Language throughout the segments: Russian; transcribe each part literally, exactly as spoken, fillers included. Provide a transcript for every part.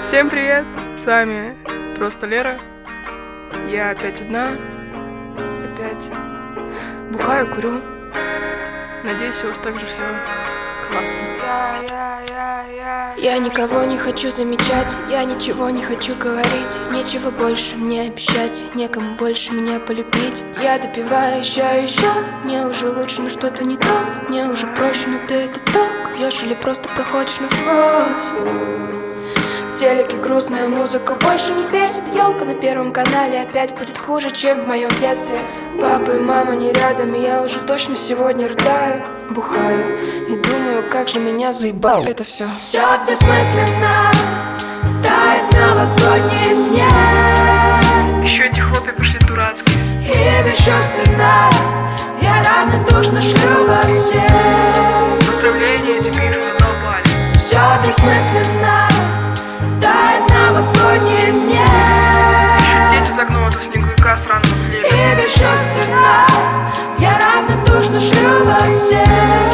Всем привет, с вами просто Лера. Я опять одна, опять бухаю, курю. Надеюсь, у вас также все классно. Я никого не хочу замечать, я ничего не хочу говорить. Нечего больше мне обещать, некому больше меня полюбить. Я допиваю еще, еще, мне уже лучше, но что-то не то. Мне уже проще, но ты это так пьешь или просто проходишь насквозь. В телеке грустная музыка больше не бесит. Ёлка на первом канале опять будет хуже, чем в моем детстве. Папа и мама не рядом, и я уже точно сегодня рыдаю. Бухаю и думаю, как же меня заебал это все. Все бессмысленно, тает новогодний снег. Еще эти хлопья пошли дурацкие. И бесчувственно я равнодушно шлю во все. Поздравления эти пишут, задолбали. Все бессмысленно, тает новогодний снег. Еще дети за окном этого снеговика сраного хлеба. И бесчувственно я равнодушно шлю во все.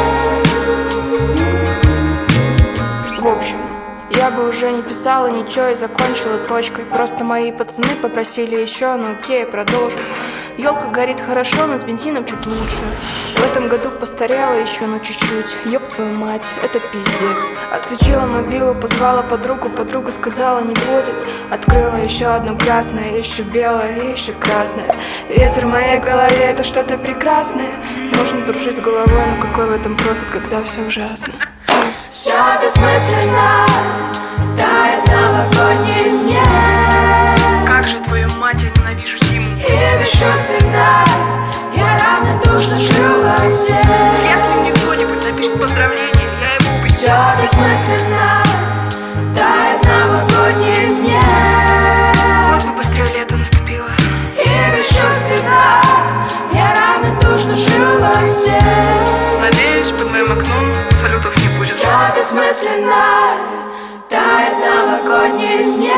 В общем, я бы уже не писала ничего и закончила точкой. Просто мои пацаны попросили еще, ну окей, продолжу. Ёлка горит хорошо, но с бензином чуть лучше. В этом году постарела еще, но чуть-чуть. Ёб твою мать, это пиздец. Отключила мобилу, позвала подругу, подруга сказала не будет. Открыла еще одну красное, еще белое, еще красное. Ветер в моей голове, это что-то прекрасное. Можно дружить с головой, но какой в этом профит, когда все ужасно. Все бессмысленно, тает новогодний снег. Как же, твою мать, я ненавижу зиму. И бесчувственно я равнодушно шлю во все. Если мне кто-нибудь напишет поздравление, я его убью. Все бессмысленно, тает новогодний снег. Вот бы быстрее лето наступило. И бесчувственно я равнодушно шлю во все. Надеюсь, под моим окном салютов не будет. Все бессмысленно, тает новогодний снег.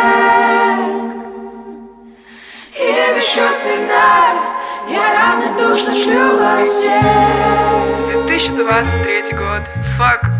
И бесчувственно я равнодушно шлю во все. две тысячи двадцать третий год. Fuck